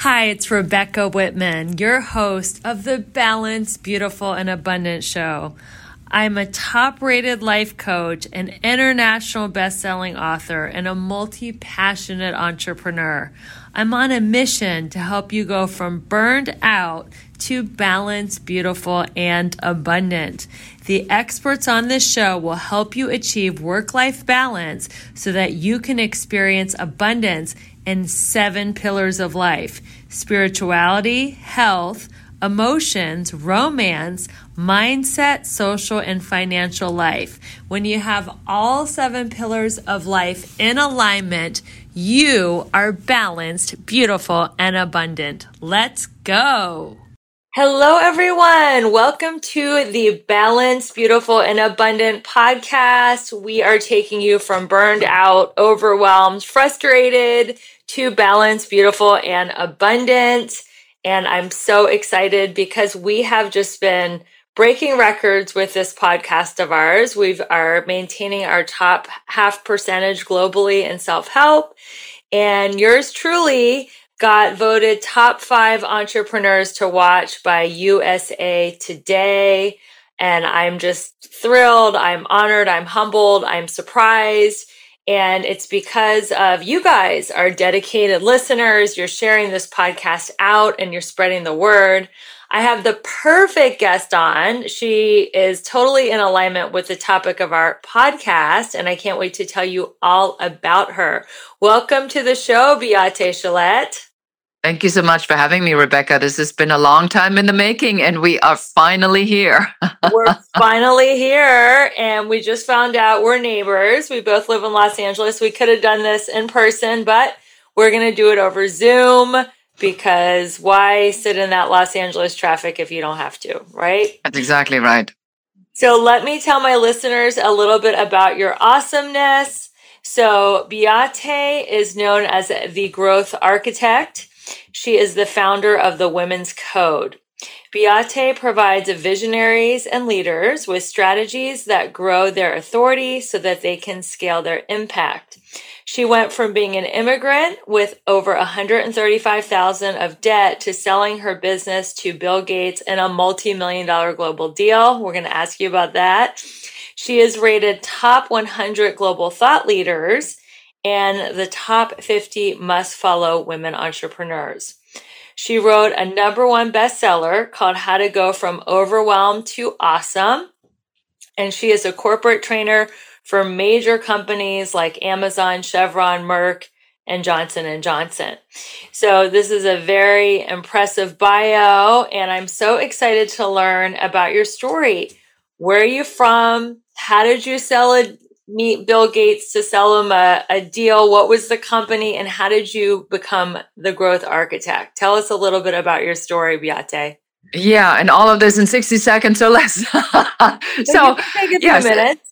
Hi, it's Rebecca Whitman, your host of the Balanced, Beautiful, and Abundant Show. I'm a top-rated life coach, an international best-selling author, and a multi-passionate entrepreneur. I'm on a mission to help you go from burned out to balanced, beautiful, and abundant. The experts on this show will help you achieve work-life balance so that you can experience abundance in 7 pillars of life: spirituality, health, emotions, romance, mindset, social, and financial life. When you have all 7 pillars of life in alignment, you are balanced, beautiful, and abundant. Let's go. Hello, everyone. Welcome to the Balanced, Beautiful, and Abundant podcast. We are taking you from burned out, overwhelmed, frustrated to balanced, beautiful, and abundant. And I'm so excited because we have just been breaking records with this podcast of ours. We are maintaining our top 0.5% globally in self-help. And yours truly got voted top 5 entrepreneurs to watch by USA Today. And I'm just thrilled. I'm honored. I'm humbled. I'm surprised. And it's because of you guys, our dedicated listeners. You're sharing this podcast out and you're spreading the word. I have the perfect guest on. She is totally in alignment with the topic of our podcast, and I can't wait to tell you all about her. Welcome to the show, Beate Chalette. Thank you so much for having me, Rebecca. This has been a long time in the making, and we are finally here. We're finally here, and we just found out we're neighbors. We both live in Los Angeles. We could have done this in person, but we're going to do it over Zoom because why sit in that Los Angeles traffic if you don't have to, right? That's exactly right. So let me tell my listeners a little bit about your awesomeness. So Beate is known as the Growth Architect. She is the founder of the Women's Code. Beate provides visionaries and leaders with strategies that grow their authority so that they can scale their impact. She went from being an immigrant with over $135,000 of debt to selling her business to Bill Gates in a multi-million-dollar global deal. We're going to ask you about that. She is rated top 100 global thought leaders and the top 50 must-follow women entrepreneurs. She wrote a #1 bestseller called How to Go from Overwhelmed to Awesome, and she is a corporate trainer for major companies like Amazon, Chevron, Merck, and Johnson & Johnson. So this is a very impressive bio, and I'm so excited to learn about your story. Where are you from? How did you meet Bill Gates to sell him a deal? What was the company, and how did you become the Growth Architect? Tell us a little bit about your story, Beate. Yeah, and all of this in 60 seconds or less. So you can take a few minutes.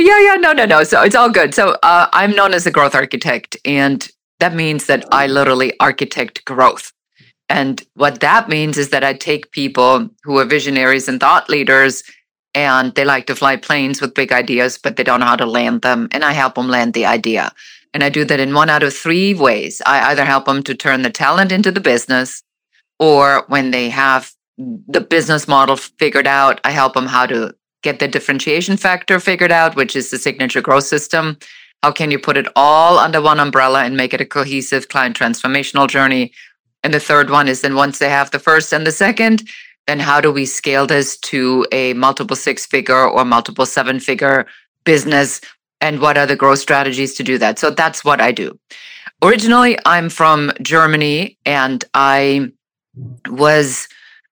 No. So it's all good. So I'm known as a growth architect, and that means that I literally architect growth. And what that means is that I take people who are visionaries and thought leaders, and they like to fly planes with big ideas, but they don't know how to land them. And I help them land the idea. And I do that in 1 out of 3 ways. I either help them to turn the talent into the business, or when they have the business model figured out, I help them how to get the differentiation factor figured out, which is the signature growth system. How can you put it all under one umbrella and make it a cohesive client transformational journey? And the third one is then once they have the first and the second, then how do we scale this to a multiple 6-figure or multiple 7-figure business? And what are the growth strategies to do that? So that's what I do. Originally, I'm from Germany, and I was,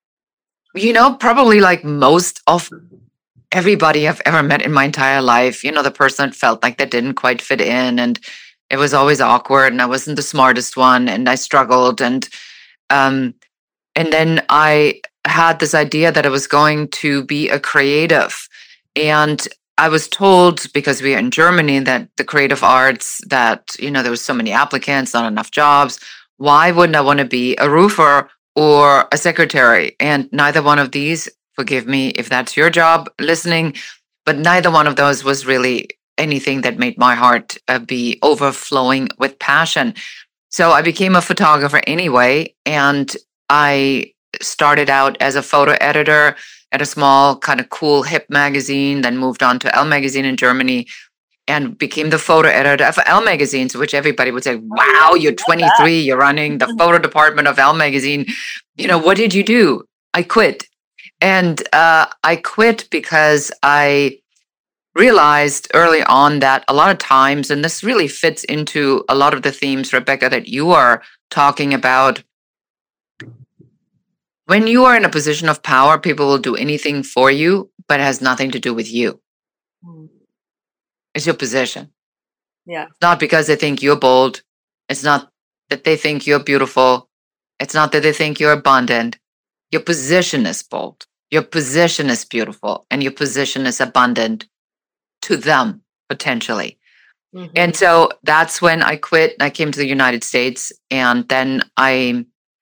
probably like most of everybody I've ever met in my entire life, the person that felt like they didn't quite fit in, and it was always awkward, and I wasn't the smartest one, and I struggled. And then I had this idea that I was going to be a creative. And I was told, because we are in Germany, that the creative arts, that, there was so many applicants, not enough jobs. Why wouldn't I want to be a roofer or a secretary? And neither one of these, forgive me if that's your job listening, but neither one of those was really anything that made my heart be overflowing with passion. So I became a photographer anyway, and I started out as a photo editor at a small, kind of cool, hip magazine, then moved on to Elle Magazine in Germany and became the photo editor for Elle Magazine, which everybody would say, wow, you're 23, you're running the photo department of Elle Magazine. What did you do? I quit. And I quit because I realized early on that a lot of times, and this really fits into a lot of the themes, Rebecca, that you are talking about. When you are in a position of power, people will do anything for you, but it has nothing to do with you. It's your position. Yeah. It's not because they think you're bold. It's not that they think you're beautiful. It's not that they think you're abundant. Your position is bold. Your position is beautiful. And your position is abundant to them, potentially. Mm-hmm. And so that's when I quit. I came to the United States. And then I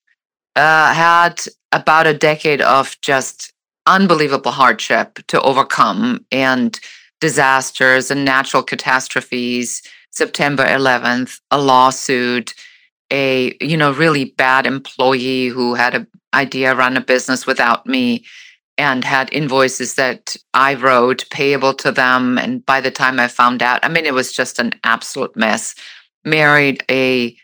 had about a decade of just unbelievable hardship to overcome and disasters and natural catastrophes. September 11th, a lawsuit, a really bad employee who had an idea to run a business without me and had invoices that I wrote payable to them. And by the time I found out, it was just an absolute mess. Married a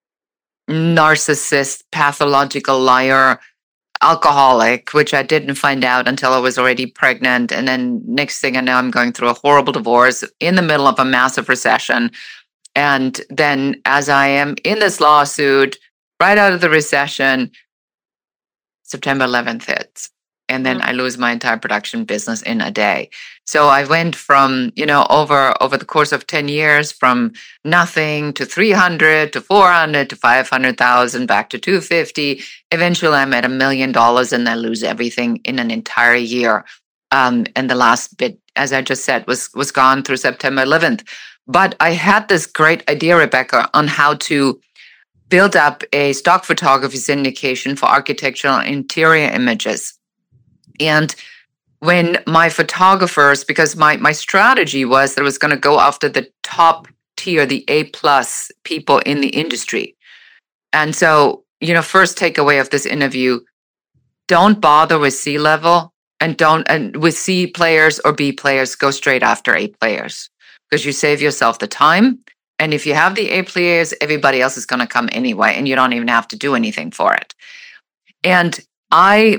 narcissist, pathological liar, alcoholic, which I didn't find out until I was already pregnant. And then next thing I know, I'm going through a horrible divorce in the middle of a massive recession. And then as I am in this lawsuit, right out of the recession, September 11th hits. And then I lose my entire production business in a day. So I went from, over the course of 10 years, from nothing to 300 to 400 to 500,000, back to 250. Eventually I'm at $1 million and I lose everything in an entire year. And the last bit, as I just said, was gone through September 11th. But I had this great idea, Rebecca, on how to build up a stock photography syndication for architectural interior images. And when my photographers, because my strategy was that I was going to go after the top tier, the A+ people in the industry. And so, first takeaway of this interview, don't bother with C level and with C players or B players, go straight after A players because you save yourself the time. And if you have the A players, everybody else is going to come anyway, and you don't even have to do anything for it. And I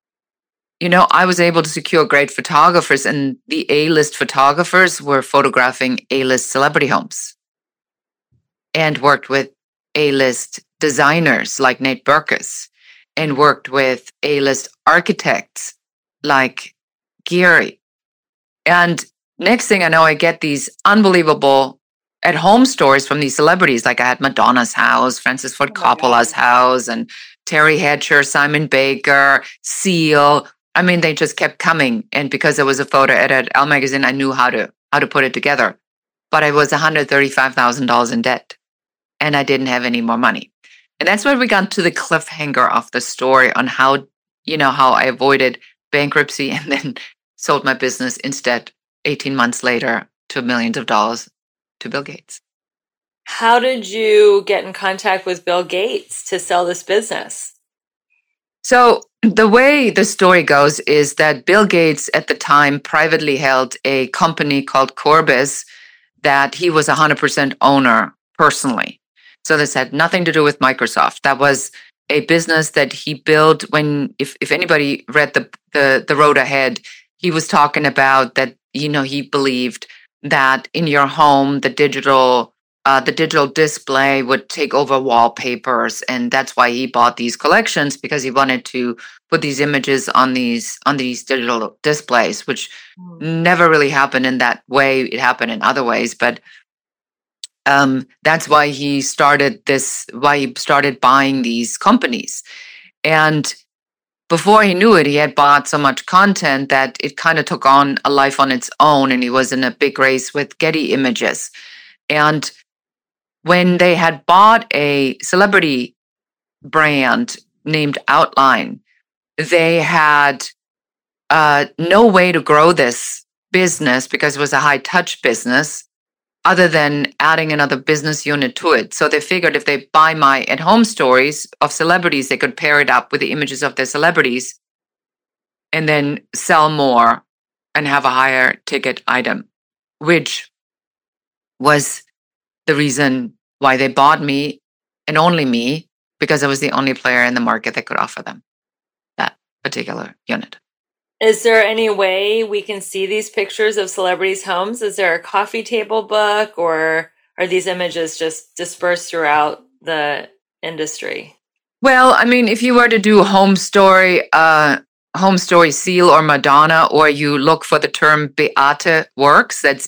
was able to secure great photographers, and the A-list photographers were photographing A-list celebrity homes and worked with A-list designers like Nate Berkus and worked with A-list architects like Gehry. And next thing I know, I get these unbelievable at-home stories from these celebrities. Like I had Madonna's house, Francis Ford Coppola's house, and Terry Hatcher, Simon Baker, Seal. They just kept coming. And because I was a photo editor at Elle Magazine, I knew how to put it together. But I was $135,000 in debt and I didn't have any more money. And that's where we got to the cliffhanger of the story on how I avoided bankruptcy and then sold my business instead 18 months later to millions of dollars to Bill Gates. How did you get in contact with Bill Gates to sell this business? So the way the story goes is that Bill Gates at the time privately held a company called Corbis that he was 100% owner personally. So this had nothing to do with Microsoft. That was a business that he built when, if anybody read the Road Ahead, he was talking about that, he believed that in your home, the digital display would take over wallpapers. And that's why he bought these collections, because he wanted to put these images on these digital displays, which never really happened in that way. It happened in other ways, but that's why he started buying these companies. And before he knew it, he had bought so much content that it kind of took on a life on its own. And he was in a big race with Getty Images. And when they had bought a celebrity brand named Outline, they had no way to grow this business because it was a high touch business other than adding another business unit to it. So they figured if they buy my at-home stories of celebrities, they could pair it up with the images of their celebrities and then sell more and have a higher ticket item, which was the reason why they bought me and only me, because I was the only player in the market that could offer them that particular unit. Is there any way we can see these pictures of celebrities' homes? Is there a coffee table book, or are these images just dispersed throughout the industry? Well, I mean, if you were to do Home Story Seal or Madonna, or you look for the term Beate Works, that's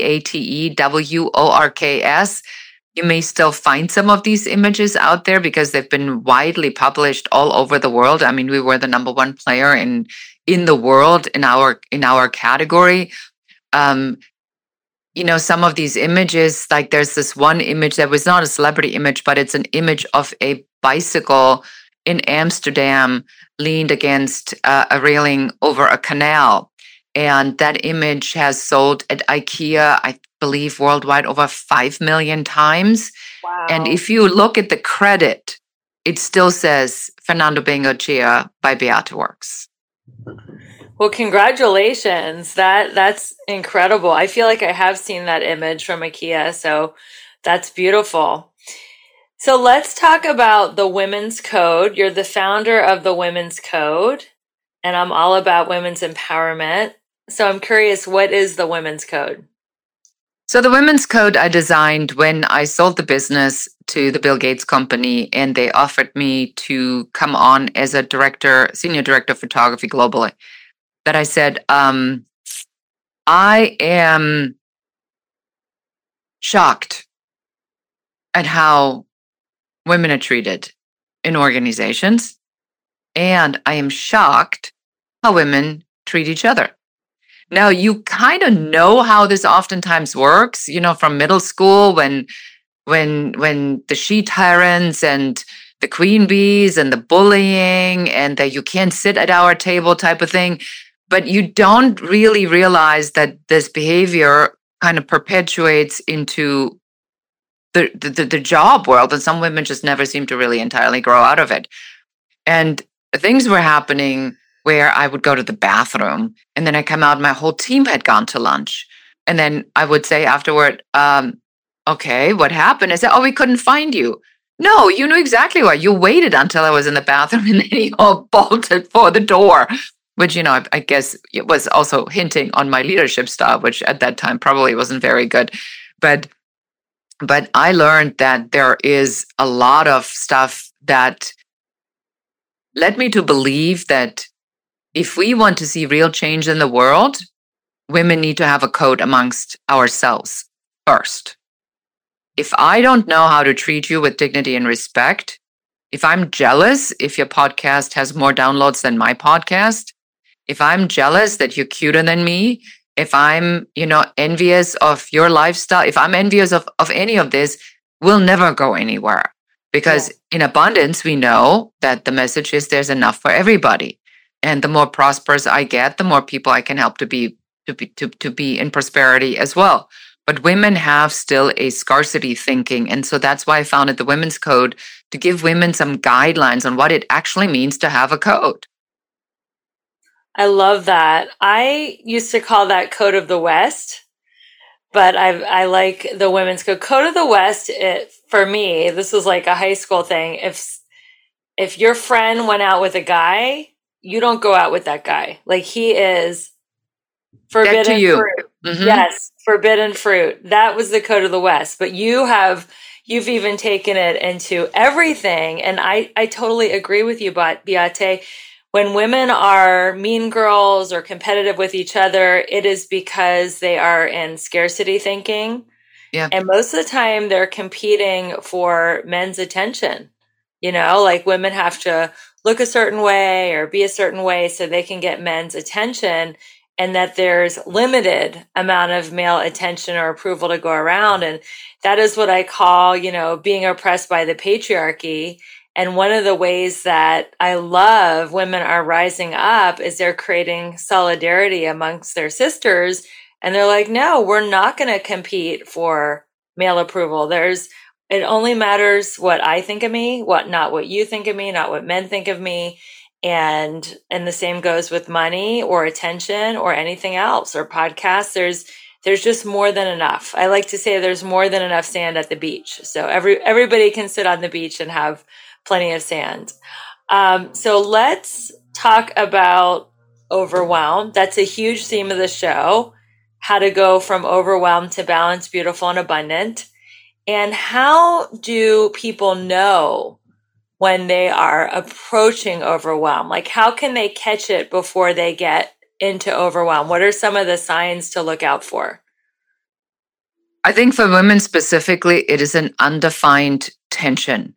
BeateWorks, you may still find some of these images out there because they've been widely published all over the world. I mean, we were the number one player in the world in our category. Some of these images, like there's this one image that was not a celebrity image, but it's an image of a bicycle in Amsterdam leaned against a railing over a canal. And that image has sold at IKEA, I believe worldwide, over 5 million times. Wow. And if you look at the credit, it still says Fernando Bengoechea by Beate Works. Well, congratulations. That's incredible. I feel like I have seen that image from IKEA, so that's beautiful. So let's talk about the Women's Code. You're the founder of the Women's Code, and I'm all about women's empowerment. So I'm curious, what is the Women's Code? So the Women's Code I designed when I sold the business to the Bill Gates company, and they offered me to come on as a senior director of photography globally. That I said, I am shocked at how women are treated in organizations, and I am shocked how women treat each other. Now, you kind of know how this oftentimes works, from middle school when the she tyrants and the queen bees and the bullying and that you can't sit at our table type of thing. But you don't really realize that this behavior kind of perpetuates into the job world, and some women just never seem to really entirely grow out of it. And things were happening where I would go to the bathroom and then I come out and my whole team had gone to lunch. And then I would say afterward, okay, what happened? I said, we couldn't find you. No, you knew exactly why. You waited until I was in the bathroom and then you all bolted for the door, which, I guess it was also hinting on my leadership style, which at that time probably wasn't very good. But I learned that there is a lot of stuff that led me to believe that if we want to see real change in the world, women need to have a code amongst ourselves first. If I don't know how to treat you with dignity and respect, if I'm jealous if your podcast has more downloads than my podcast, if I'm jealous that you're cuter than me, if I'm, envious of your lifestyle, if I'm envious of any of this, we'll never go anywhere. Because in abundance, we know that the message is there's enough for everybody. And the more prosperous I get, the more people I can help to be in prosperity as well. But women have still a scarcity thinking. And so that's why I founded the Women's Code, to give women some guidelines on what it actually means to have a code. I love that. I used to call that Code of the West, but I like the Women's Code. Code of the West, for me, this was like a high school thing. If your friend went out with a guy, you don't go out with that guy. Like, he is forbidden fruit. Mm-hmm. Yes, forbidden fruit. That was the Code of the West. But you've even taken it into everything. And I totally agree with you, Beate. When women are mean girls or competitive with each other, it is because they are in scarcity thinking. Yeah. And most of the time they're competing for men's attention. Like, women have to look a certain way or be a certain way so they can get men's attention, and that there's limited amount of male attention or approval to go around. And that is what I call, being oppressed by the patriarchy. And one of the ways that I love women are rising up is they're creating solidarity amongst their sisters And they're like, no, we're not going to compete for male approval. It only matters what I think of me, not what you think of me, not what men think of me. And the same goes with money or attention or anything else or podcasts. There's just more than enough. I like to say there's more than enough sand at the beach. So everybody can sit on the beach and have plenty of sand. So let's talk about overwhelm. That's a huge theme of the show, how to go from overwhelmed to balanced, beautiful, and abundant. And how do people know when they are approaching overwhelm? Like, how can they catch it before they get into overwhelm? What are some of the signs to look out for? I think for women specifically, it is an undefined tension.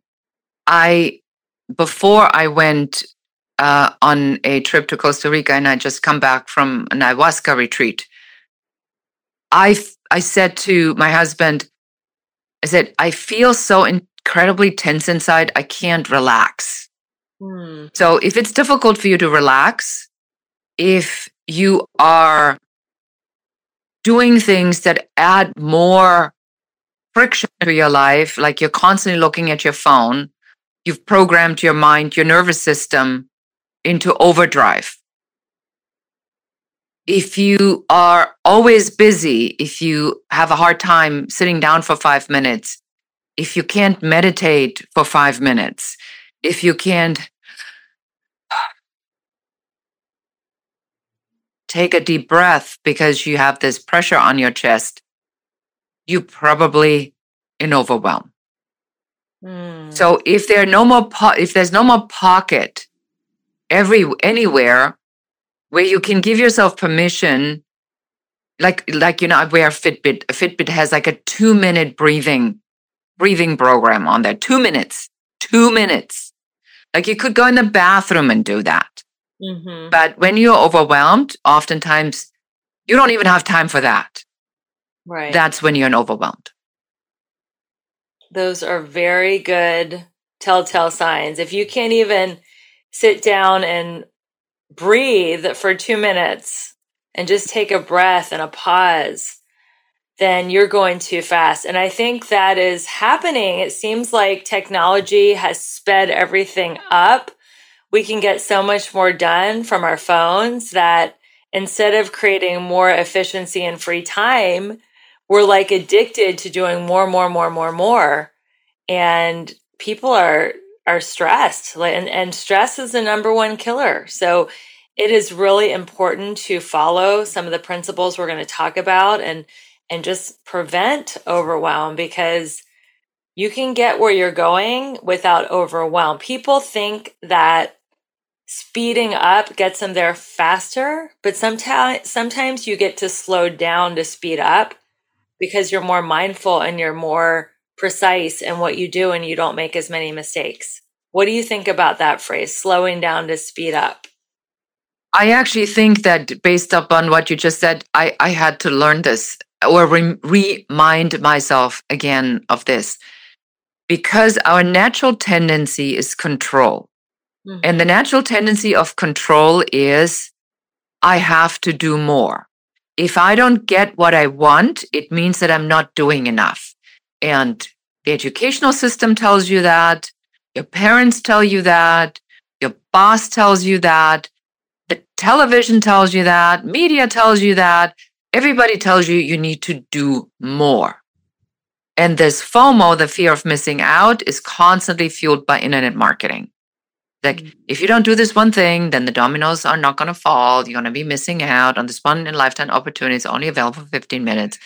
Before I went on a trip to Costa Rica and I just come back from an ayahuasca retreat, I said to my husband, I said, I feel so incredibly tense inside, I can't relax. So if it's difficult for you to relax, if you are doing things that add more friction to your life, like you're constantly looking at your phone, you've programmed your mind, your nervous system into overdrive. If you are always busy, if you have a hard time sitting down for 5 minutes, if you can't meditate for 5 minutes, if you can't take a deep breath because you have this pressure on your chest, you probably in overwhelm. So if there's no more pocket anywhere where you can give yourself permission, like I wear a Fitbit. A Fitbit has like a 2-minute breathing program on there. 2 minutes. Like you could go in the bathroom and do that. Mm-hmm. But when you're overwhelmed, oftentimes you don't even have time for that. Right. That's when you're overwhelmed. Those are very good telltale signs. If you can't even sit down and breathe for 2 minutes and just take a breath and a pause, then you're going too fast. And I think that is happening. It seems like technology has sped everything up. We can get so much more done from our phones that instead of creating more efficiency and free time, we're like addicted to doing more. And people are stressed, and stress is the number one killer. So it is really important to follow some of the principles we're going to talk about and just prevent overwhelm, because you can get where you're going without overwhelm. People think that speeding up gets them there faster, but sometimes you get to slow down to speed up because you're more mindful and you're more precise in what you do and you don't make as many mistakes. What do you think about that phrase, slowing down to speed up? I actually think that based upon what you just said, I had to learn this or remind myself again of this, because our natural tendency is control. Mm-hmm. And the natural tendency of control is I have to do more. If I don't get what I want, it means that I'm not doing enough. And the educational system tells you that, your parents tell you that, your boss tells you that, the television tells you that, media tells you that, everybody tells you you need to do more. And this FOMO, the fear of missing out, is constantly fueled by internet marketing. Like, if you don't do this one thing, then the dominoes are not going to fall. You're going to be missing out on this one in lifetime opportunity. It's only available for 15 minutes.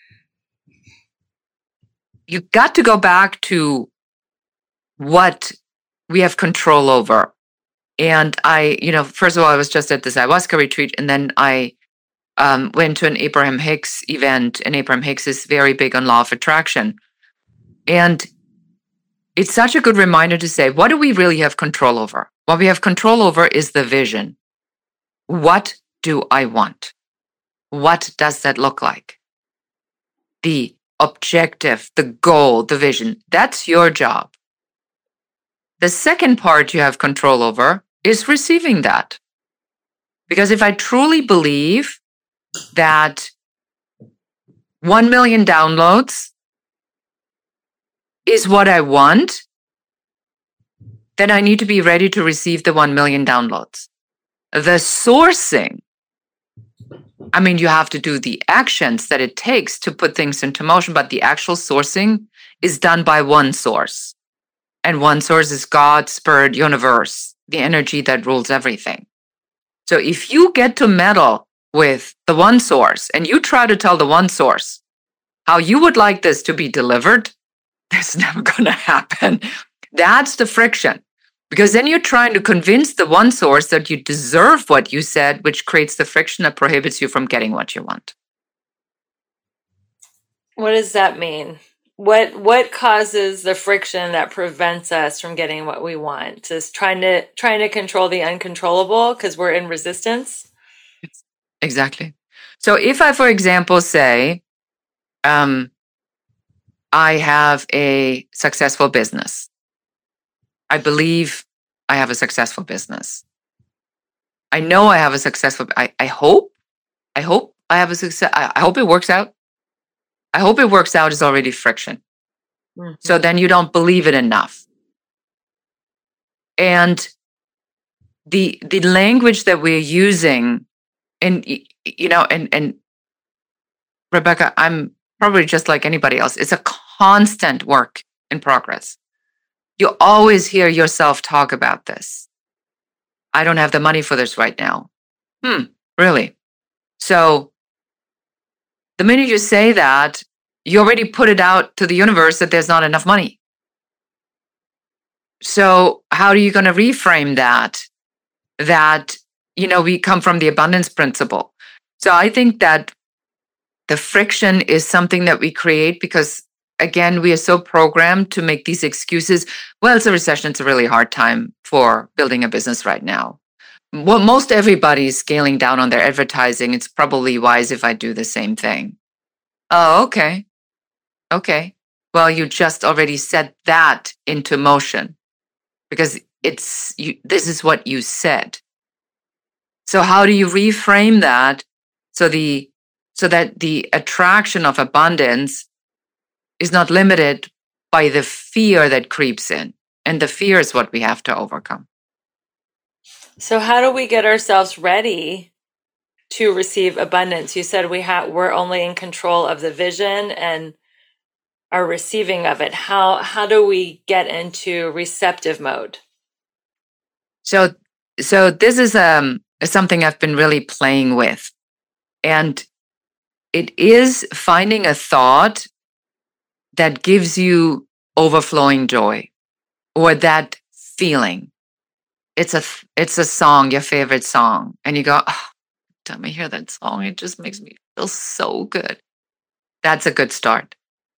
You got to go back to what we have control over. And first of all, I was just at this ayahuasca retreat, and then I went to an Abraham Hicks event, and Abraham Hicks is very big on law of attraction. And it's such a good reminder to say, what do we really have control over? What we have control over is the vision. What do I want? What does that look like? The objective, the goal, the vision. That's your job. The second part you have control over is receiving that. Because if I truly believe that 1 million downloads is what I want, then I need to be ready to receive the 1 million downloads. The sourcing, I mean, you have to do the actions that it takes to put things into motion, but the actual sourcing is done by one source. And one source is God, Spirit, universe, the energy that rules everything. So if you get to meddle with the one source and you try to tell the one source how you would like this to be delivered, that's never going to happen. That's the friction. Because then you're trying to convince the one source that you deserve what you said, which creates the friction that prohibits you from getting what you want. What does that mean? What causes the friction that prevents us from getting what we want? Is trying to control the uncontrollable because we're in resistance? Exactly. So if I, for example, say, I have a successful business. I believe I have a successful business. I know I have a successful, I hope I have a success. I hope it works out. I hope it works out is already friction. Mm-hmm. So then you don't believe it enough. And the language that we're using, and Rebecca, I'm probably just like anybody else. It's a constant work in progress. You always hear yourself talk about this. I don't have the money for this right now. Really? So the minute you say that, you already put it out to the universe that there's not enough money. So how are you going to reframe that? That, we come from the abundance principle. So I think that the friction is something that we create because, again, we are so programmed to make these excuses. Well, it's a recession. It's a really hard time for building a business right now. Well, most everybody's scaling down on their advertising. It's probably wise if I do the same thing. Oh, okay. Okay. Well, you just already set that into motion because this is what you said. So how do you reframe that so that the attraction of abundance is not limited by the fear that creeps in? And the fear is what we have to overcome. So how do we get ourselves ready to receive abundance? You said we're only in control of the vision and are receiving of it. How do we get into receptive mode? So this is something I've been really playing with. And it is finding a thought that gives you overflowing joy or that feeling. It's a song, your favorite song. And you go, oh, time I hear that song, it just makes me feel so good. That's a good start.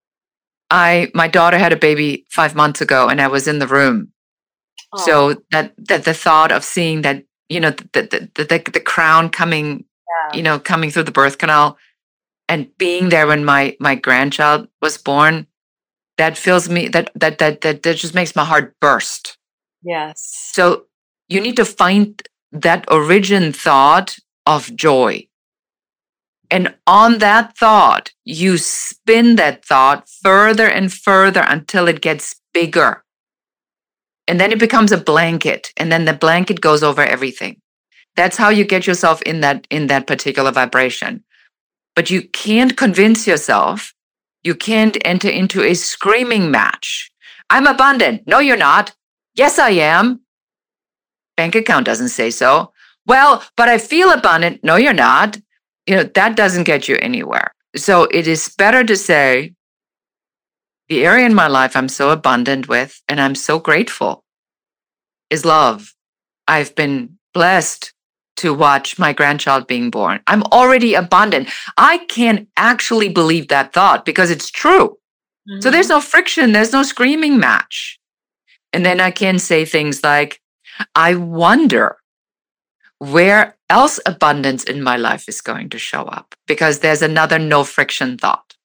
My daughter had a baby 5 months ago and I was in the room. Oh. So that the thought of seeing that, the crown coming, coming through the birth canal and being there when my grandchild was born, that fills me, that just makes my heart burst. Yes. So you need to find that origin thought of joy. And on that thought, you spin that thought further and further until it gets bigger. And then it becomes a blanket. And then the blanket goes over everything. That's how you get yourself in that particular vibration. But you can't convince yourself. You can't enter into a screaming match. I'm abundant. No, you're not. Yes, I am. Bank account doesn't say so. Well, but I feel abundant. No, you're not. That doesn't get you anywhere. So it is better to say, the area in my life I'm so abundant with and I'm so grateful is love. I've been blessed to watch my grandchild being born. I'm already abundant. I can actually believe that thought because it's true. Mm-hmm. So there's no friction. There's no screaming match. And then I can say things like, I wonder where else abundance in my life is going to show up because there's another no friction thought.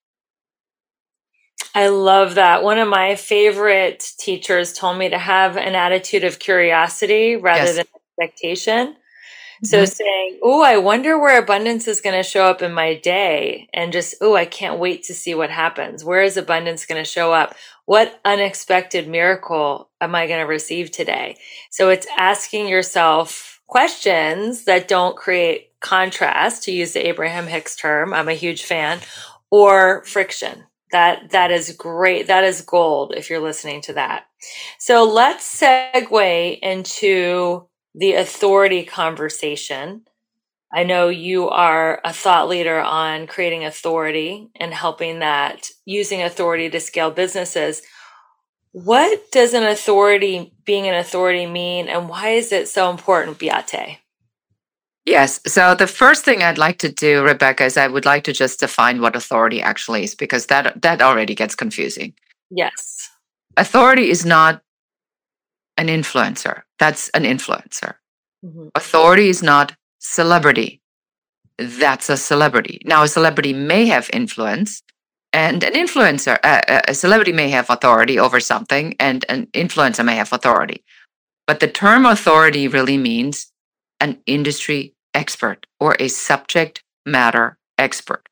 I love that. One of my favorite teachers told me to have an attitude of curiosity rather than expectation. So saying, oh, I wonder where abundance is going to show up in my day, and just, oh, I can't wait to see what happens. Where is abundance going to show up? What unexpected miracle am I going to receive today? So it's asking yourself questions that don't create contrast, to use the Abraham Hicks term. I'm a huge fan, or friction. That is great. That is gold if you're listening to that. So let's segue into the authority conversation. I know you are a thought leader on creating authority and helping that, using authority to scale businesses. What does being an authority mean, and why is it so important, Beate? Yes. So the first thing I'd like to do, Rebecca, is I would like to just define what authority actually is, because that already gets confusing. Yes. Authority is not an influencer. That's an influencer. Mm-hmm. Authority is not celebrity. That's a celebrity. Now, a celebrity may have influence, and an influencer, a celebrity may have authority over something, and an influencer may have authority. But the term authority really means an industry expert or a subject matter expert.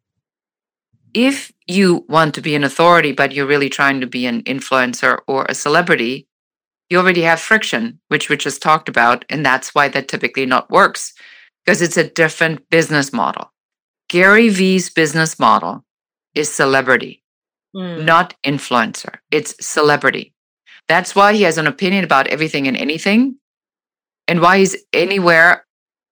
If you want to be an authority, but you're really trying to be an influencer or a celebrity, you already have friction, which we just talked about, and that's why that typically not works, because it's a different business model. Gary Vee's business model is celebrity, not influencer. It's celebrity. That's why he has an opinion about everything and anything, and why he's anywhere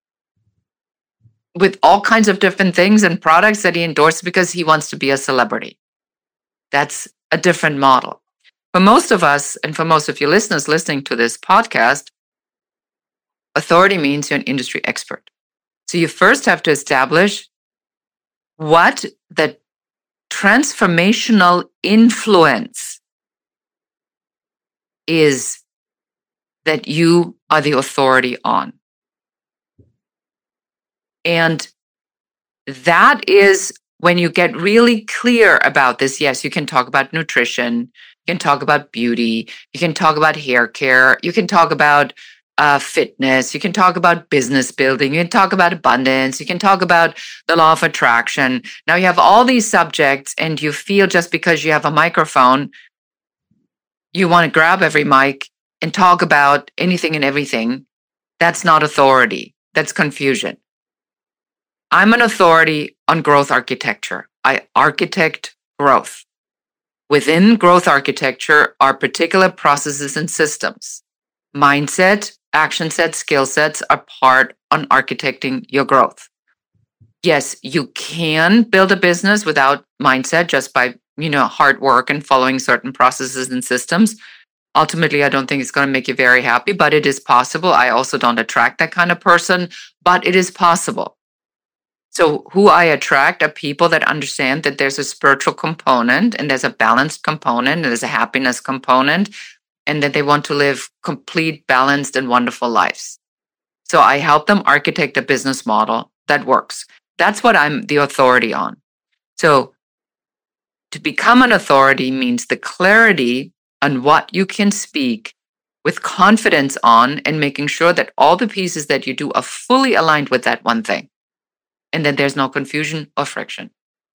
with all kinds of different things and products that he endorses, because he wants to be a celebrity. That's a different model. For most of us, and for most of your listeners listening to this podcast, authority means you're an industry expert. So you first have to establish what the transformational influence is that you are the authority on. And that is when you get really clear about this. Yes, you can talk about nutrition, you can talk about beauty, you can talk about hair care, you can talk about fitness, you can talk about business building, you can talk about abundance, you can talk about the law of attraction. Now you have all these subjects, and you feel just because you have a microphone, you want to grab every mic and talk about anything and everything. That's not authority. That's confusion. I'm an authority on growth architecture. I architect growth. Within growth architecture are particular processes and systems. Mindset, action sets, skill sets are part on architecting your growth. Yes, you can build a business without mindset just by, hard work and following certain processes and systems. Ultimately, I don't think it's going to make you very happy, but it is possible. I also don't attract that kind of person, but it is possible. So who I attract are people that understand that there's a spiritual component, and there's a balanced component, and there's a happiness component, and that they want to live complete, balanced, and wonderful lives. So I help them architect a business model that works. That's what I'm the authority on. So to become an authority means the clarity on what you can speak with confidence on, and making sure that all the pieces that you do are fully aligned with that one thing, and that there's no confusion or friction.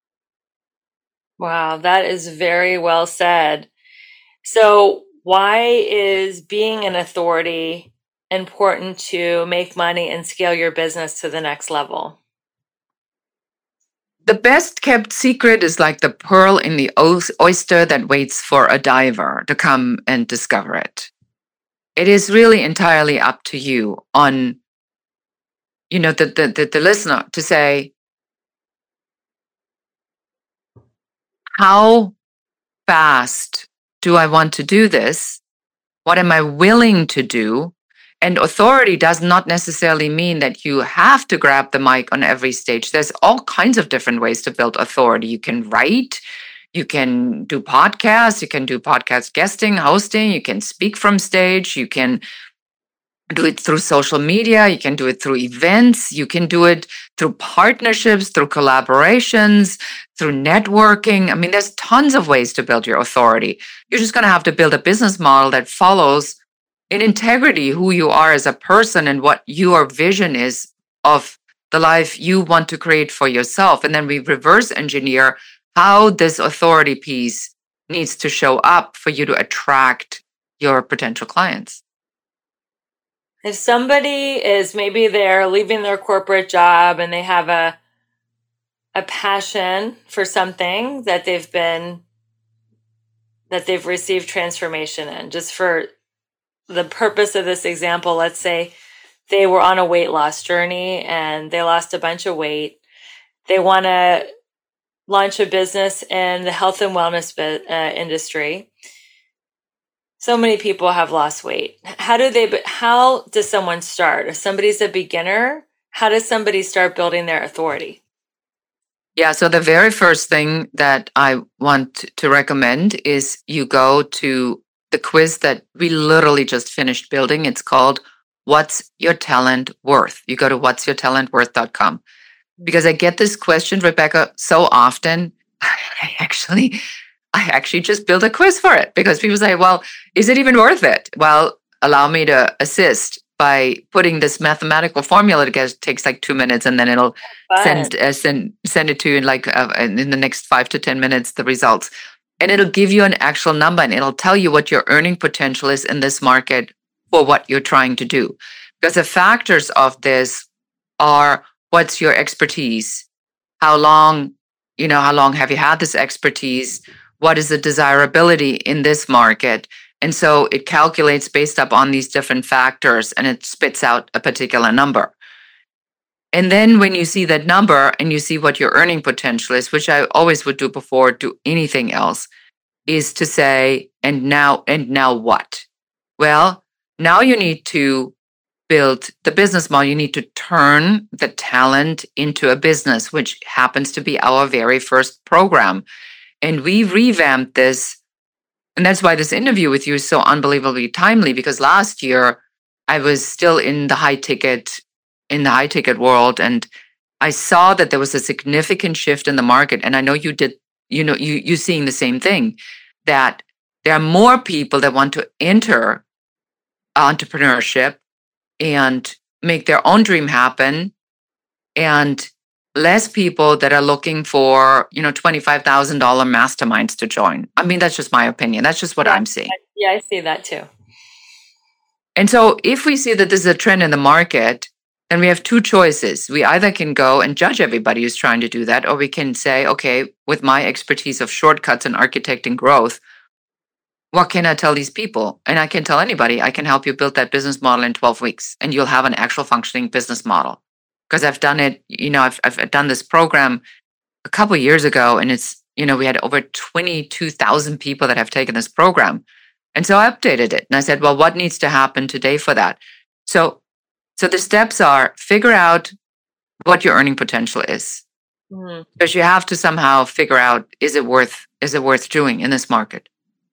Wow, that is very well said. So why is being an authority important to make money and scale your business to the next level? The best kept secret is like the pearl in the oyster that waits for a diver to come and discover it. It is really entirely up to you on, the listener to say, how fast do I want to do this? What am I willing to do? And authority does not necessarily mean that you have to grab the mic on every stage. There's all kinds of different ways to build authority. You can write, you can do podcasts, you can do podcast guesting, hosting, you can speak from stage, you can do it through social media, you can do it through events, you can do it through partnerships, through collaborations, through networking. I mean, there's tons of ways to build your authority. You're just going to have to build a business model that follows in integrity who you are as a person and what your vision is of the life you want to create for yourself. And then we reverse engineer how this authority piece needs to show up for you to attract your potential clients. If somebody is, maybe they're leaving their corporate job and they have a passion for something that they've received transformation in, just for the purpose of this example, let's say they were on a weight loss journey and they lost a bunch of weight. They want to launch a business in the health and wellness industry. So many people have lost weight. How does someone start? If somebody's a beginner, how does somebody start building their authority? Yeah, so the very first thing that I want to recommend is you go to the quiz that we literally just finished building. It's called What's Your Talent Worth? You go to whatsyourtalentworth.com. Because I get this question, Rebecca, so often. I actually just built a quiz for it because people say, well, is it even worth it? Well, allow me to assist by putting this mathematical formula together. It takes like 2 minutes, and then it'll send it to you in the next 5 to 10 minutes, the results. And it'll give you an actual number, and it'll tell you what your earning potential is in this market for what you're trying to do. Because the factors of this are, what's your expertise? How long have you had this expertise? What is the desirability in this market? And so it calculates based upon these different factors, and it spits out a particular number. And then when you see that number and you see what your earning potential is, which I always would do before do anything else, is to say, and now what? Well, now you need to build the business model. You need to turn the talent into a business, which happens to be our very first program. And we revamped this. And that's why this interview with you is so unbelievably timely, because last year I was still in the high ticket world, and I saw that there was a significant shift in the market. And I know you did, you seeing the same thing, that there are more people that want to enter entrepreneurship and make their own dream happen, and less people that are looking for, $25,000 masterminds to join. I mean, that's just my opinion. That's just what I'm seeing. Yeah, I see that too. And so if we see that this is a trend in the market, then we have two choices. We either can go and judge everybody who's trying to do that, or we can say, okay, with my expertise of shortcuts and architecting growth, what can I tell these people? And I can tell anybody, I can help you build that business model in 12 weeks, and you'll have an actual functioning business model. Because I've done it, I've done this program a couple of years ago, and it's, we had over 22,000 people that have taken this program. And so I updated it, and I said, well, what needs to happen today for that? So the steps are, figure out what your earning potential is. Mm-hmm. Because you have to somehow figure out, is it worth doing in this market?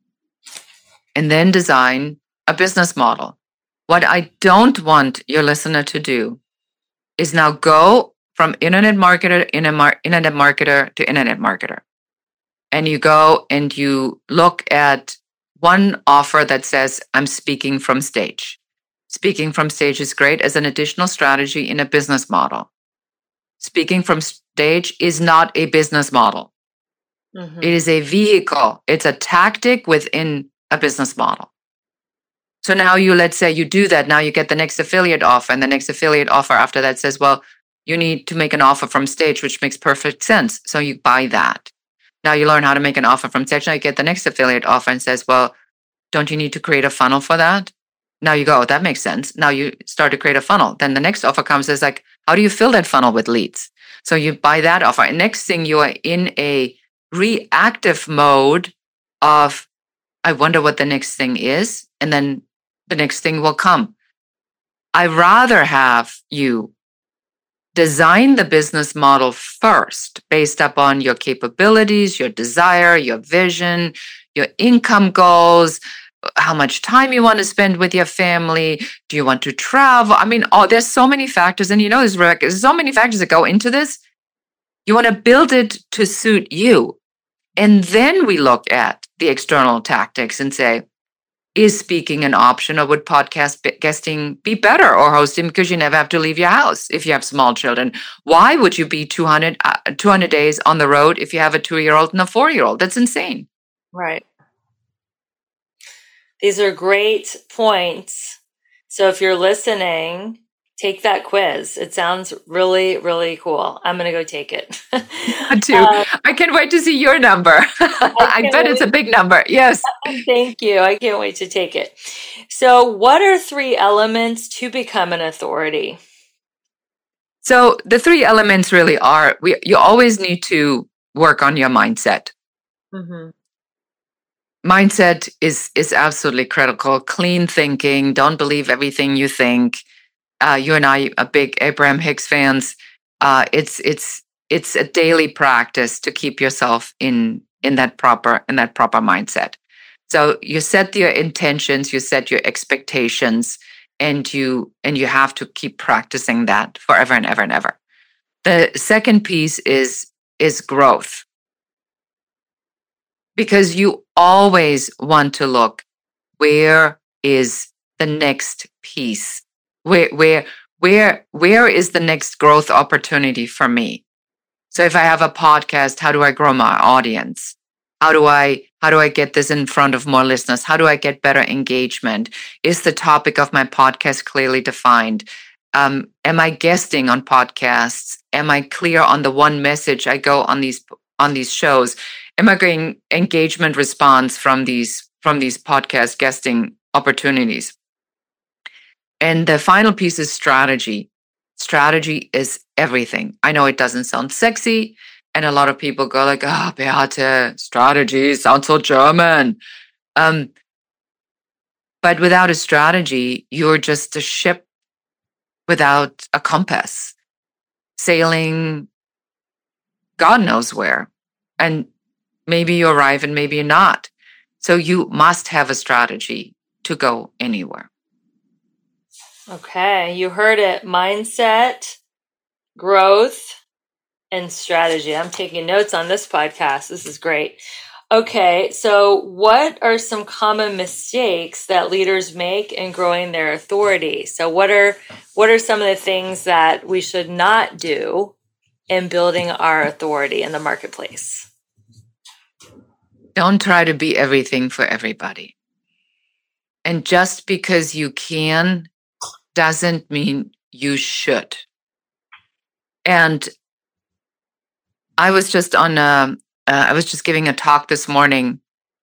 And then design a business model. What I don't want your listener to do is now go from internet marketer to internet marketer. And you go and you look at one offer that says, I'm speaking from stage. Speaking from stage is great as an additional strategy in a business model. Speaking from stage is not a business model. Mm-hmm. It is a vehicle. It's a tactic within a business model. So now let's say you do that. Now you get the next affiliate offer, and the next affiliate offer after that says, well, you need to make an offer from stage, which makes perfect sense. So you buy that. Now you learn how to make an offer from stage. Now you get the next affiliate offer and says, well, don't you need to create a funnel for that? Now you go, that makes sense. Now you start to create a funnel. Then the next offer comes is like, how do you fill that funnel with leads? So you buy that offer. And next thing you are in a reactive mode of, I wonder what the next thing is. And then the next thing will come. I rather have you design the business model first based upon your capabilities, your desire, your vision, your income goals, how much time you want to spend with your family. Do you want to travel? I mean, there's so many factors. And there's so many factors that go into this. You want to build it to suit you. And then we look at the external tactics and say, Is speaking an option, or would podcast guesting be better, or hosting, because you never have to leave your house if you have small children? Why would you be 200 days on the road if you have a 2-year-old and a 4-year-old? That's insane. Right. These are great points. So if you're listening, take that quiz. It sounds really, really cool. I'm going to go take it. I can't wait to see your number. I bet it's a big number. Yes. Thank you. I can't wait to take it. So what are 3 elements to become an authority? So the 3 elements really are, you always need to work on your mindset. Mm-hmm. Mindset is absolutely critical. Clean thinking. Don't believe everything you think. You and I are big Abraham Hicks fans. It's a daily practice to keep yourself in that proper mindset. So you set your intentions, you set your expectations, and you have to keep practicing that forever and ever and ever. The second piece is growth. Because you always want to look, where is the next piece? Where is the next growth opportunity for me? So if I have a podcast, how do I grow my audience? How do I get this in front of more listeners? How do I get better engagement? Is the topic of my podcast clearly defined? Am I guesting on podcasts? Am I clear on the one message I go on these shows? Am I getting engagement response from these podcast guesting opportunities? And the final piece is strategy. Strategy is everything. I know it doesn't sound sexy, and a lot of people go like, "Oh, Beate, strategy sounds so German." But without a strategy, you're just a ship without a compass, sailing God knows where. And maybe you arrive and maybe you're not. So you must have a strategy to go anywhere. Okay, you heard it. Mindset, growth, and strategy. I'm taking notes on this podcast. This is great. Okay, so what are some common mistakes that leaders make in growing their authority? So what are some of the things that we should not do in building our authority in the marketplace? Don't try to be everything for everybody. And just because you can doesn't mean you should. And I was just giving a talk this morning.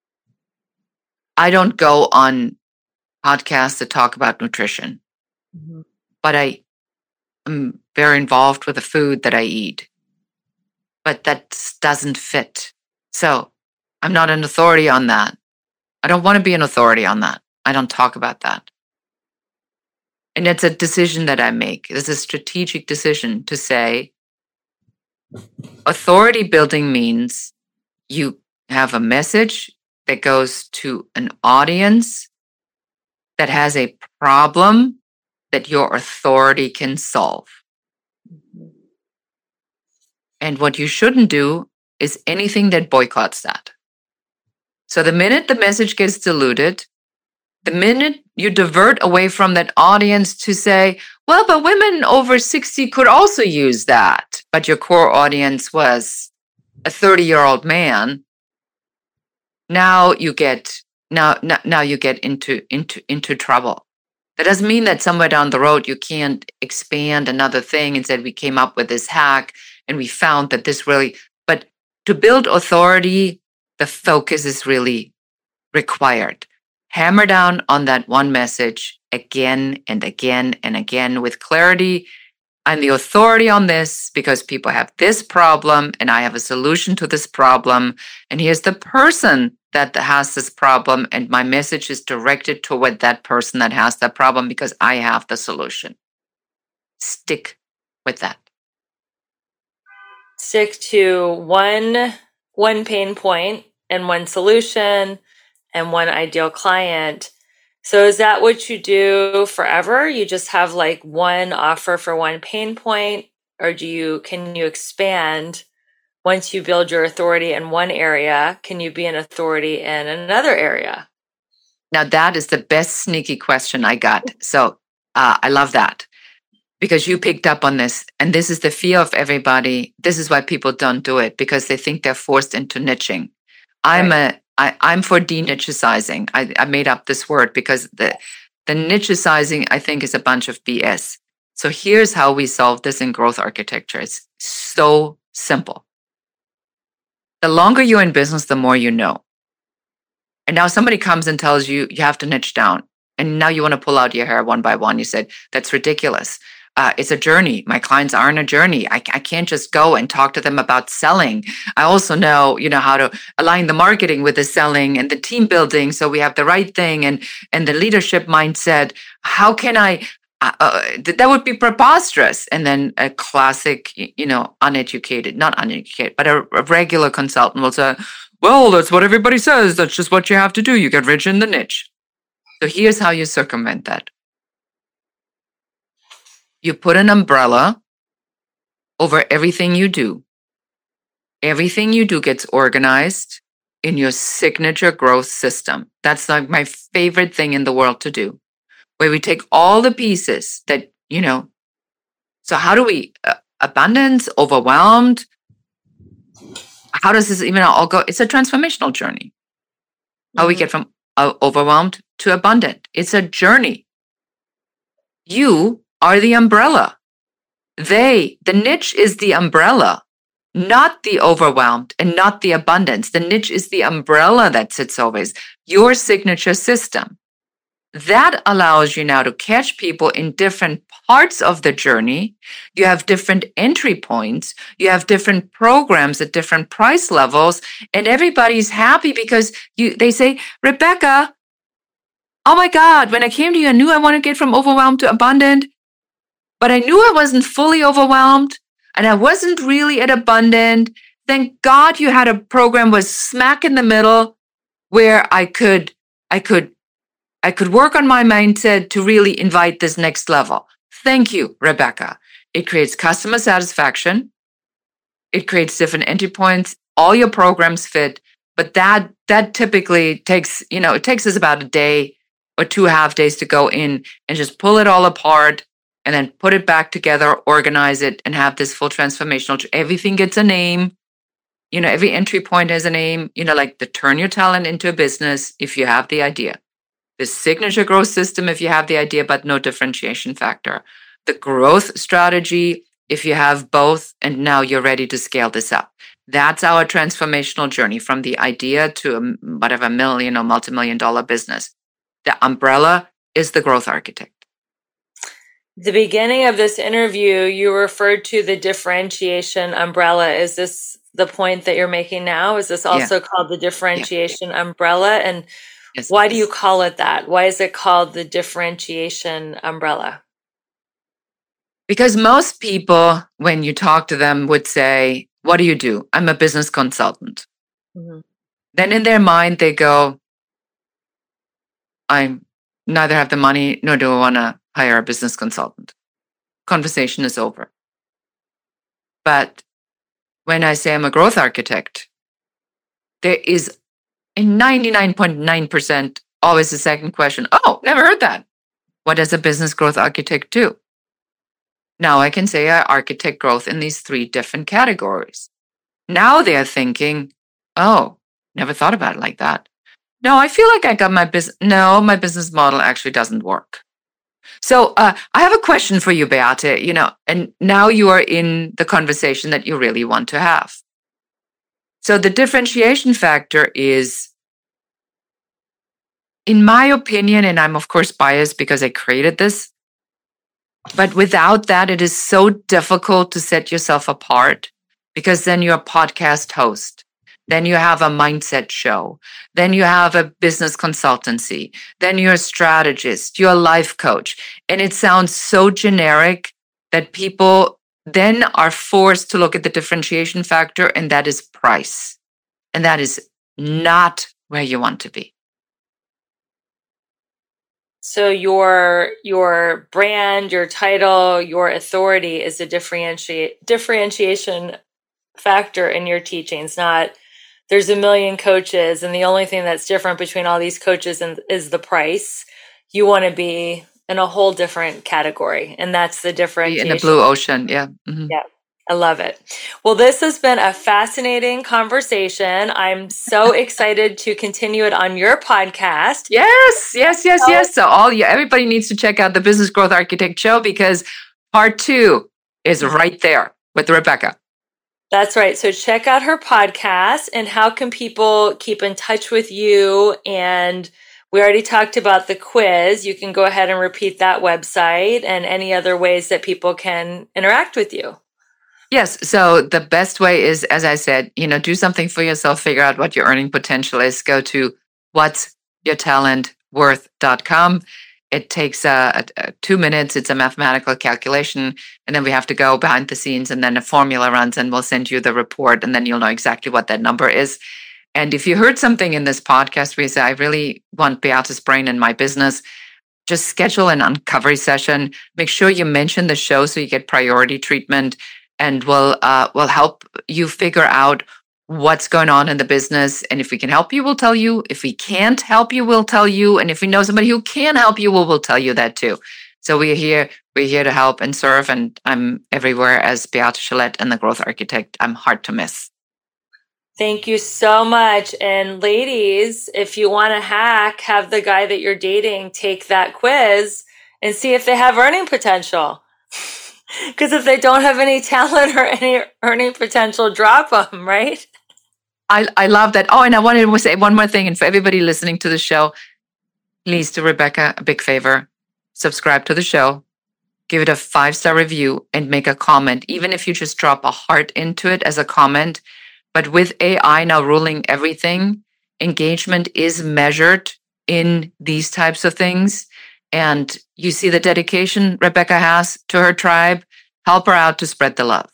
I don't go on podcasts to talk about nutrition, but I am very involved with the food that I eat. But that doesn't fit. So I'm not an authority on that. I don't want to be an authority on that. I don't talk about that. And it's a decision that I make. It's a strategic decision to say, authority building means you have a message that goes to an audience that has a problem that your authority can solve. And what you shouldn't do is anything that boycotts that. So the minute the message gets diluted, the minute you divert away from that audience to say, well, but women over 60 could also use that, but your core audience was a 30-year-old man, now you get into trouble. That doesn't mean that somewhere down the road you can't expand another thing and said we came up with this hack and we found that this really, but to build authority, the focus is really required. Hammer down on that one message again and again and again with clarity. I'm the authority on this because people have this problem and I have a solution to this problem. And here's the person that has this problem. And my message is directed toward that person that has that problem because I have the solution. Stick with that. Stick to one pain point and one solution and one ideal client. So is that what you do forever? You just have like one offer for one pain point, or can you expand once you build your authority in one area? Can you be an authority in another area? Now, that is the best sneaky question I got. So I love that because you picked up on this. And this is the fear of everybody. This is why people don't do it, because they think they're forced into niching. I'm for de-nichicizing. I made up this word because the nichicizing, I think, is a bunch of BS. So here's how we solve this in growth architecture. It's so simple. The longer you're in business, the more you know. And now somebody comes and tells you, you have to niche down. And now you want to pull out your hair one by one. You said, that's ridiculous. It's a journey. My clients are on a journey. I can't just go and talk to them about selling. I also know, how to align the marketing with the selling and the team building, so we have the right thing and the leadership mindset. How can I? That would be preposterous. And then a classic, not uneducated, but a regular consultant will say, well, that's what everybody says. That's just what you have to do. You get rich in the niche. So here's how you circumvent that. You put an umbrella over everything you do. Everything you do gets organized in your signature growth system. That's like my favorite thing in the world to do, where we take all the pieces that, so how do we, abundance, overwhelmed? How does this even all go? It's a transformational journey. How we get from overwhelmed to abundant. It's a journey. You are the umbrella. The niche is the umbrella, not the overwhelmed and not the abundance. The niche is the umbrella that sits over your signature system. That allows you now to catch people in different parts of the journey. You have different entry points. You have different programs at different price levels, and everybody's happy because they say, Rebecca, oh my God, when I came to you, I knew I wanted to get from overwhelmed to abundant, but I knew I wasn't fully overwhelmed and I wasn't really at abundant. Thank God you had a program was smack in the middle where I could work on my mindset to really invite this next level. Thank you, Rebecca. It creates customer satisfaction. It creates different entry points. All your programs fit, but that typically takes, it takes us about a day or 2 half days to go in and just pull it all apart and then put it back together, organize it, and have this full transformational. Everything gets a name. Every entry point has a name, like the turn your talent into a business if you have the idea. The signature growth system if you have the idea but no differentiation factor. The growth strategy if you have both and now you're ready to scale this up. That's our transformational journey from the idea to whatever million or multi-million-dollar business. The umbrella is the growth architect. The beginning of this interview, you referred to the differentiation umbrella. Is this the point that you're making now? Is this also called the differentiation umbrella? And yes, why do you call it that? Why is it called the differentiation umbrella? Because most people, when you talk to them, would say, what do you do? I'm a business consultant. Mm-hmm. Then in their mind, they go, I neither have the money nor do I want to hire a business consultant. Conversation is over. But when I say I'm a growth architect, there is a 99.9% always a second question. Oh, never heard that. What does a business growth architect do? Now I can say I architect growth in these 3 different categories. Now they're thinking, oh, never thought about it like that. No, I feel like I got my business. No, my business model actually doesn't work. So I have a question for you, Beate, and now you are in the conversation that you really want to have. So the differentiation factor is, in my opinion, and I'm of course biased because I created this, but without that, it is so difficult to set yourself apart because then you're a podcast host. Then you have a mindset show. Then you have a business consultancy. Then you're a strategist. You're a life coach. And it sounds so generic that people then are forced to look at the differentiation factor, and that is price. And that is not where you want to be. So your brand, your title, your authority is a differentiation factor in your teachings, not there's a million coaches and the only thing that's different between all these coaches is the price. You want to be in a whole different category, and that's the differentiation. In the blue ocean, yeah. Mm-hmm. Yeah. I love it. Well, this has been a fascinating conversation. I'm so excited to continue it on your podcast. Yes. So everybody needs to check out the Business Growth Architect Show, because part 2 is right there with Rebecca. That's right. So check out her podcast. And how can people keep in touch with you? And we already talked about the quiz. You can go ahead and repeat that website and any other ways that people can interact with you. Yes. So the best way is, as I said, do something for yourself, figure out what your earning potential is. Go to whatsyourtalentworth.com. It takes 2 minutes. It's a mathematical calculation. And then we have to go behind the scenes, and then a formula runs, and we'll send you the report, and then you'll know exactly what that number is. And if you heard something in this podcast where you say, I really want Beate's brain in my business, just schedule an uncovery session. Make sure you mention the show so you get priority treatment. And we'll help you figure out what's going on in the business. And if we can help you, we'll tell you. If we can't help you, we'll tell you. And if we know somebody who can help you, we'll tell you that too. So we're here to help and serve. And I'm everywhere as Beate Gillette and the Growth Architect. I'm hard to miss. Thank you so much. And ladies, if you want to have the guy that you're dating take that quiz and see if they have earning potential. Because if they don't have any talent or any earning potential, drop them, right? I love that. Oh, and I wanted to say one more thing. And for everybody listening to the show, please do Rebecca a big favor. Subscribe to the show, give it a 5-star review, and make a comment. Even if you just drop a heart into it as a comment. But with AI now ruling everything, engagement is measured in these types of things. And you see the dedication Rebecca has to her tribe. Help her out to spread the love.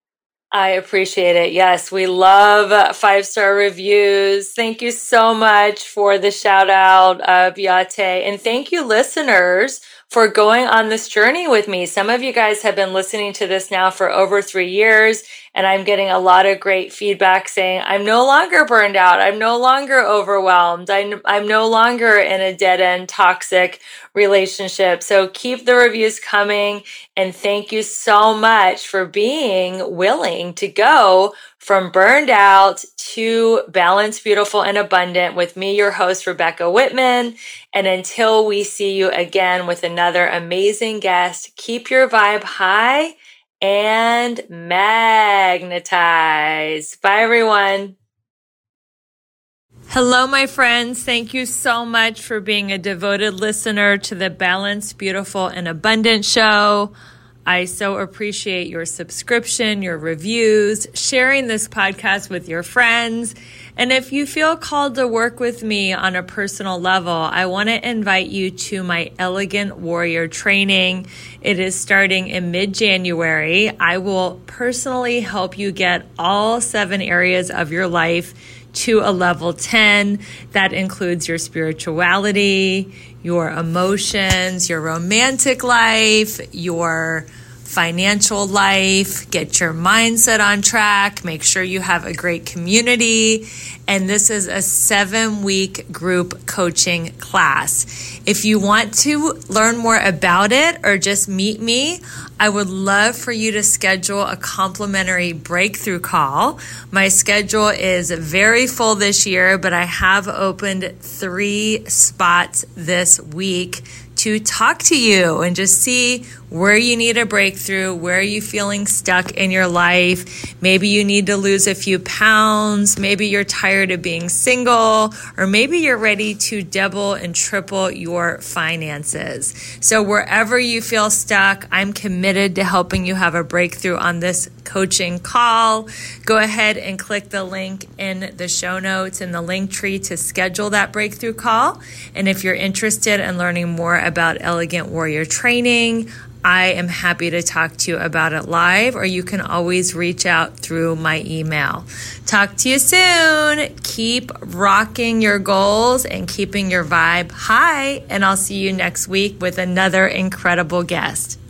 I appreciate it. Yes, we love 5-star reviews. Thank you so much for the shout out, Beate. And thank you, listeners, for going on this journey with me. Some of you guys have been listening to this now for over 3 years, and I'm getting a lot of great feedback saying, I'm no longer burned out. I'm no longer overwhelmed. I'm no longer in a dead-end toxic relationship. So keep the reviews coming, and thank you so much for being willing to go from burned out to balanced, beautiful, and abundant with me, your host, Rebecca Whitman. And until we see you again with another amazing guest, keep your vibe high and magnetize. Bye, everyone. Hello, my friends. Thank you so much for being a devoted listener to the Balanced, Beautiful, and Abundant show. I so appreciate your subscription, your reviews, sharing this podcast with your friends. And if you feel called to work with me on a personal level, I want to invite you to my Elegant Warrior training. It is starting in mid-January. I will personally help you get all 7 areas of your life to a level 10. That includes your spirituality, your emotions, your romantic life, your financial life, get your mindset on track, make sure you have a great community. And this is a 7-week group coaching class. If you want to learn more about it or just meet me, I would love for you to schedule a complimentary breakthrough call. My schedule is very full this year, but I have opened 3 spots this week to talk to you and just see where you need a breakthrough, where are you feeling stuck in your life. Maybe you need to lose a few pounds. Maybe you're tired of being single, or maybe you're ready to double and triple your finances. So wherever you feel stuck, I'm committed to helping you have a breakthrough on this coaching call. Go ahead and click the link in the show notes in the link tree to schedule that breakthrough call. And if you're interested in learning more about Elegant Warrior training, I am happy to talk to you about it live, or you can always reach out through my email. Talk to you soon. Keep rocking your goals and keeping your vibe high, and I'll see you next week with another incredible guest.